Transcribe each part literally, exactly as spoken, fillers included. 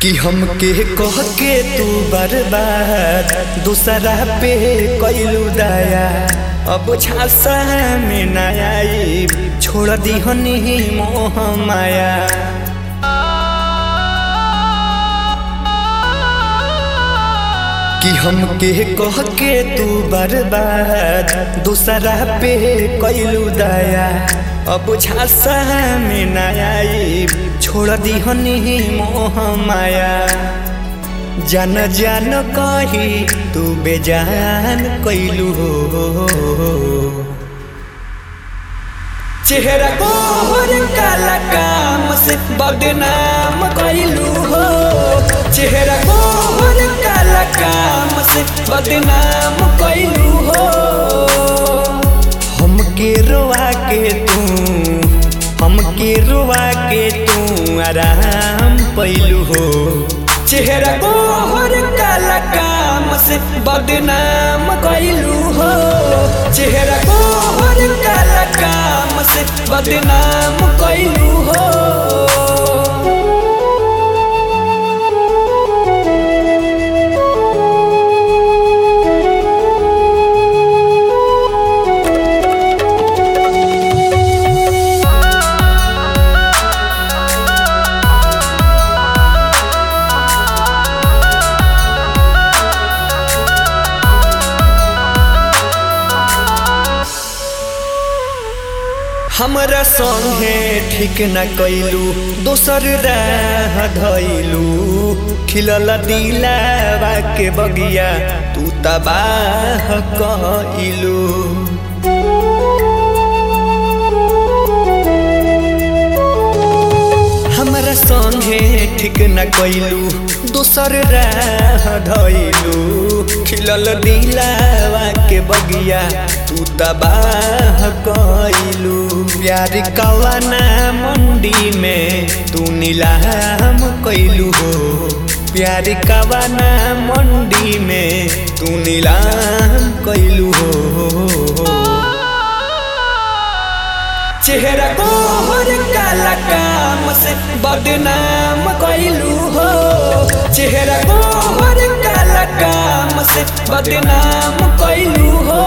कि हमके कह के तू बर्बाद दूसरा पे कैलू दया। अब झांसा में न आई छोड़ दी हनी मोह माया। कि हमके कह के तू बर्बाद दूसरा पे कैलू दया। अब झांसा में न आई छोड़ दी हनी मोह माया। जान जान कही तू बेजान कैलू हो। चेहरा गोर काला काम से बदनाम कैलू हो। चेहरा गोर काला काम से बदनाम कैलू हो। हमके रोआ के तू हमके रोआ के तू आराम पैलू हो। चेहरा गोर काला काम से बदनाम कैलू हो। चेहरा गोर काला काम से बदनाम कैलू हो। हमरा संगे ठीक न कैलू दोसर राह धैलू। खिलल दिलावा के बगिया तू तबाह कैलू। हमरा संगे ठीक न कैलू दोसर राह धैलू। खिलल दिलावा के बगिया तू तबाह कैलू। प्यार कवाना मंडी में तू नीलाम कैलू हो। प्यार कवाना मंडी में तू नीलाम कैलू हो। चेहरा गोर काला काम से बदनाम कैलू हो। चेहरा गोर काला काम से बदनाम कैलू हो।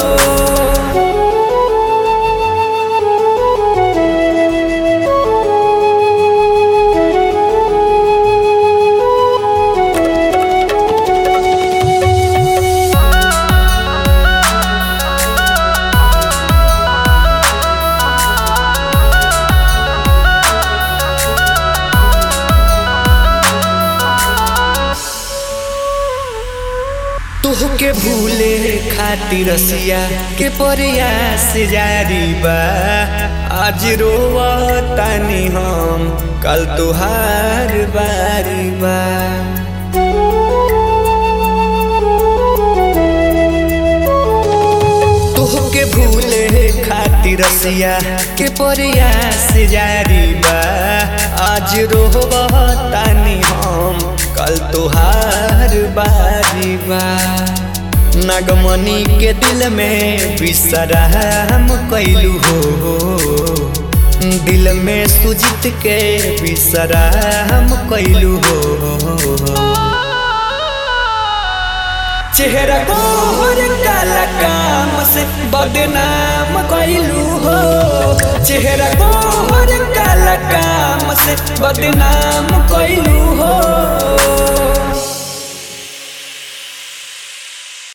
तोहके भूले खातिर रसिया के प्रयास जारी बा। आज रोवतानी हम कल तुहार बारी बा। तोहके भूले खातिर रसिया के प्रयास जारी बा। आज रोवतानी हम कल तुहार बारी बा। नागमणि के दिल में विश्राम कैलू हो। दिल में सुजीत के विश्राम कैलू हो। चेहरा गोर काला काम से बदनाम कैलू हो। चेहरा गोर काला काम से बदनाम कैलू हो।